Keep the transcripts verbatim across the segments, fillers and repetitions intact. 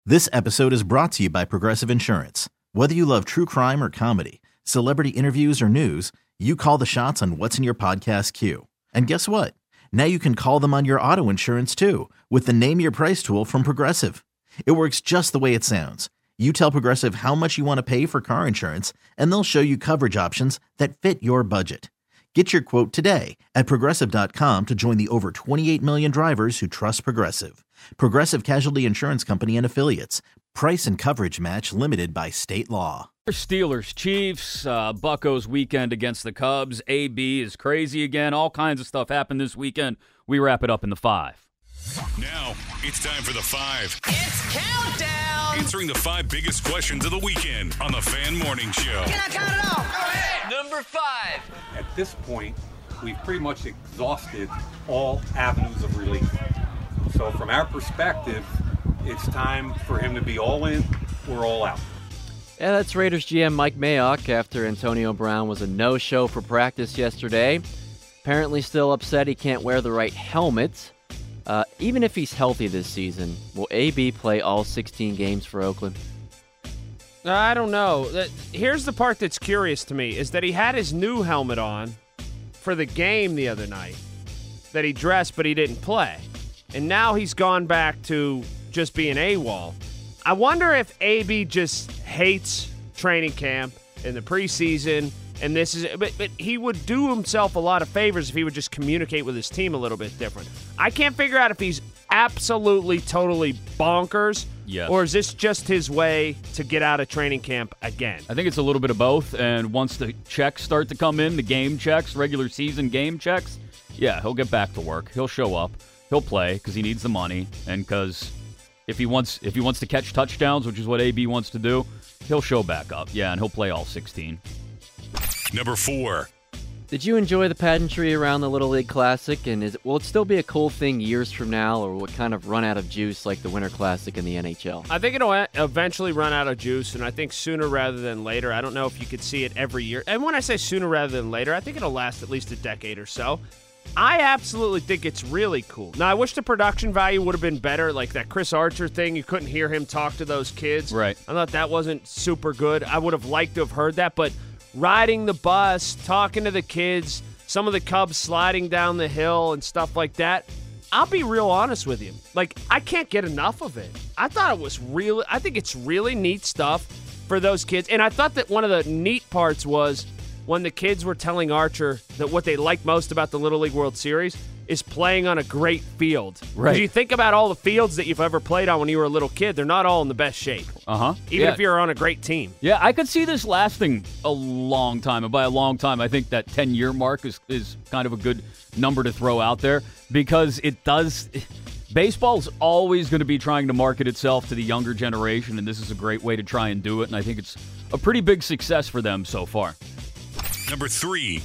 This episode is brought to you by Progressive Insurance. Whether you love true crime or comedy, celebrity interviews or news, you call the shots on what's in your podcast queue. And guess what? Now you can call them on your auto insurance too with the Name Your Price tool from Progressive. It works just the way it sounds. You tell Progressive how much you want to pay for car insurance, and they'll show you coverage options that fit your budget. Get your quote today at Progressive dot com to join the over twenty-eight million drivers who trust Progressive. Progressive Casualty Insurance Company and Affiliates. Price and coverage match limited by state law. Steelers, Chiefs, uh, Buccos weekend against the Cubs. A B is crazy again. All kinds of stuff happened this weekend. We wrap it up in the five. Now, it's time for the five. It's countdown. Answering the five biggest questions of the weekend on the Fan Morning Show. Can I count it off? Go ahead. Number five. At this point, we've pretty much exhausted all avenues of relief. So from our perspective, it's time for him to be all in or all out. Yeah, that's Raiders G M Mike Mayock after Antonio Brown was a no-show for practice yesterday. Apparently still upset he can't wear the right helmet. Uh, even if he's healthy this season, will A B play all sixteen games for Oakland? I don't know. Here's the part that's curious to me, is that he had his new helmet on for the game the other night that he dressed, but he didn't play. And now he's gone back to just being AWOL. I wonder if A B just hates training camp in the preseason, and this is but, but he would do himself a lot of favors if he would just communicate with his team a little bit different. I can't figure out if he's absolutely, totally bonkers, yes. or is this just his way to get out of training camp again? I think it's a little bit of both, and once the checks start to come in, the game checks, regular season game checks, yeah, he'll get back to work. He'll show up. He'll play because he needs the money, and because if he wants if he wants to catch touchdowns, which is what A B wants to do, he'll show back up. Yeah, and he'll play all sixteen. Number four. Did you enjoy the pageantry around the Little League Classic? And is will it still be a cool thing years from now, or will it kind of run out of juice like the Winter Classic in the N H L? I think it'll eventually run out of juice, and I think sooner rather than later. I don't know if you could see it every year. And when I say sooner rather than later, I think it'll last at least a decade or so. I absolutely think it's really cool. Now, I wish the production value would have been better, like that Chris Archer thing. You couldn't hear him talk to those kids. Right. I thought that wasn't super good. I would have liked to have heard that, but riding the bus, talking to the kids, some of the Cubs sliding down the hill and stuff like that, I'll be real honest with you. Like, I can't get enough of it. I thought it was really, I think it's really neat stuff for those kids. And I thought that one of the neat parts was when the kids were telling Archer that what they liked most about the Little League World Series is playing on a great field. Right. Because you think about all the fields that you've ever played on when you were a little kid, they're not all in the best shape. Uh-huh. Even yeah. if you're on a great team. Yeah, I could see this lasting a long time. And by a long time, I think that ten-year mark is, is kind of a good number to throw out there because it does – baseball's always going to be trying to market itself to the younger generation, and this is a great way to try and do it, and I think it's a pretty big success for them so far. Number three.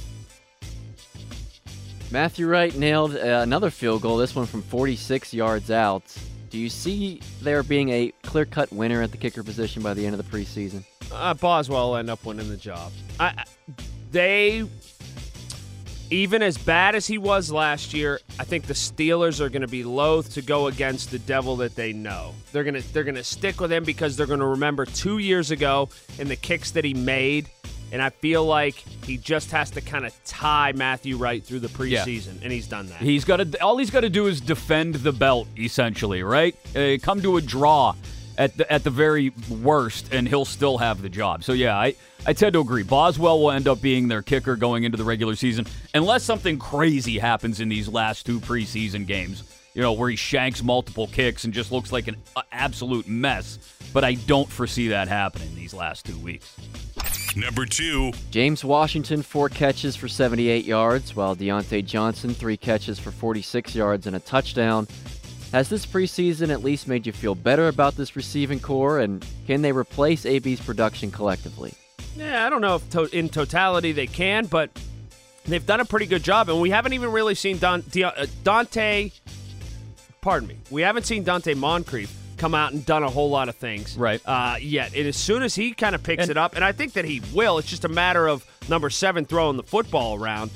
Matthew Wright nailed uh, another field goal, this one from forty-six yards out. Do you see there being a clear-cut winner at the kicker position by the end of the preseason? Uh, Boswell will end up winning the job. I, they, even as bad as he was last year, I think the Steelers are going to be loath to go against the devil that they know. They're going to they're going to stick with him because they're going to remember two years ago and the kicks that he made. And I feel like he just has to kind of tie Matthew Wright through the preseason, yeah. and he's done that. He's got to. All he's got to do is defend the belt, essentially, right? Uh, come to a draw at the at the very worst, and he'll still have the job. So yeah, I I tend to agree. Boswell will end up being their kicker going into the regular season, unless something crazy happens in these last two preseason games. You know, where he shanks multiple kicks and just looks like an uh, absolute mess. But I don't foresee that happening these last two weeks. Number two. James Washington, four catches for seventy-eight yards, while Deontay Johnson, three catches for forty-six yards and a touchdown. Has this preseason at least made you feel better about this receiving core, and can they replace A B's production collectively? Yeah, I don't know if to- in totality they can, but they've done a pretty good job, and we haven't even really seen Don- De- uh, Dante, pardon me, we haven't seen Dante Moncrief come out and done a whole lot of things right uh, yet. And as soon as he kind of picks and, it up, and I think that he will, it's just a matter of number seven throwing the football around,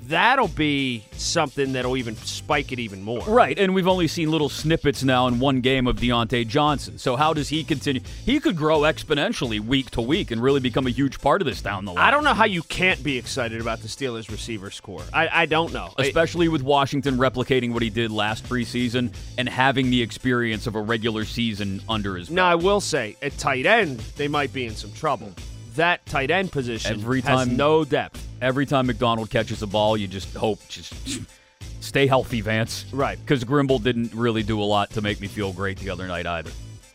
that'll be something that'll even spike it even more. Right, and we've only seen little snippets now in one game of Deontay Johnson. So how does he continue? He could grow exponentially week to week and really become a huge part of this down the line. I don't know how you can't be excited about the Steelers receivers core. I, I don't know. Especially with Washington replicating what he did last preseason and having the experience of a regular season under his belt. Now, I will say, at tight end, they might be in some trouble. That tight end position Every time, has no depth. Every time McDonald catches a ball, you just hope, just stay healthy, Vance. Right. Because Grimble didn't really do a lot to make me feel great the other night either.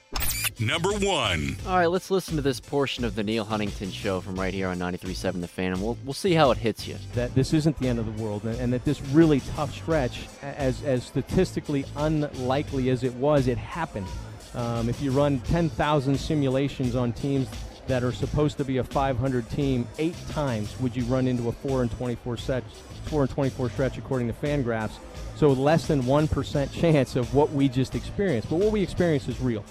Number one. All right, let's listen to this portion of the Neil Huntington Show from right here on ninety-three point seven The Fan, and we'll, we'll see how it hits you. That this isn't the end of the world, and, and that this really tough stretch, as, as statistically unlikely as it was, it happened. Um, if you run ten thousand simulations on teams that are supposed to be a five hundred team, eight times would you run into a four and twenty-four stretch, four and twenty-four stretch according to FanGraphs. So less than one percent chance of what we just experienced. But what we experienced is real.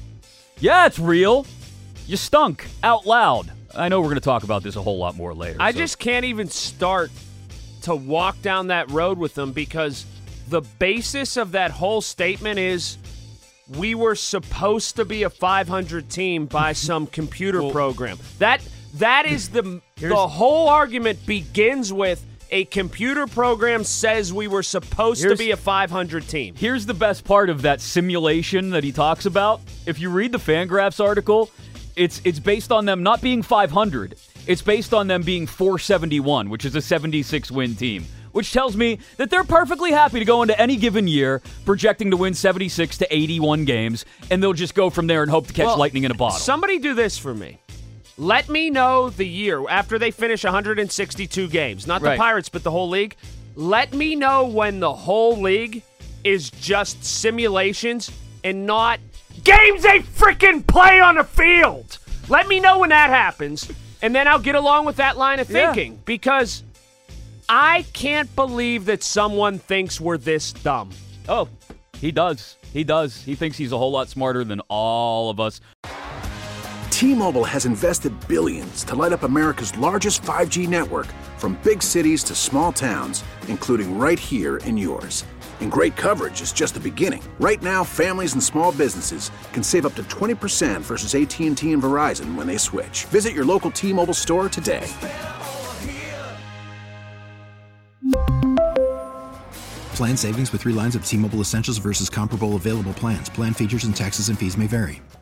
Yeah, it's real. You stunk out loud. I know we're going to talk about this a whole lot more later. I so. just can't even start to walk down that road with them because the basis of that whole statement is we were supposed to be a five hundred team by some computer well, program. That that is the the whole argument begins with a computer program says we were supposed to be a five hundred team. Here's the best part of that simulation that he talks about. If you read the FanGraphs article, it's it's based on them not being five hundred. It's based on them being four seventy-one, which is a seventy-six win team, which tells me that they're perfectly happy to go into any given year projecting to win seventy-six to eighty-one games, and they'll just go from there and hope to catch well, lightning in a bottle. Somebody do this for me. Let me know the year after they finish one hundred sixty-two games. Not the right. Pirates, but the whole league. Let me know when the whole league is just simulations and not games they freaking play on the field. Let me know when that happens, and then I'll get along with that line of thinking. Yeah. Because I can't believe that someone thinks we're this dumb. Oh, he does. He does. He thinks he's a whole lot smarter than all of us. T-Mobile has invested billions to light up America's largest five G network, from big cities to small towns, including right here in yours. And great coverage is just the beginning. Right now, families and small businesses can save up to twenty percent versus A T and T and Verizon when they switch. Visit your local T-Mobile store today. Plan savings with three lines of T-Mobile Essentials versus comparable available plans. Plan features and taxes and fees may vary.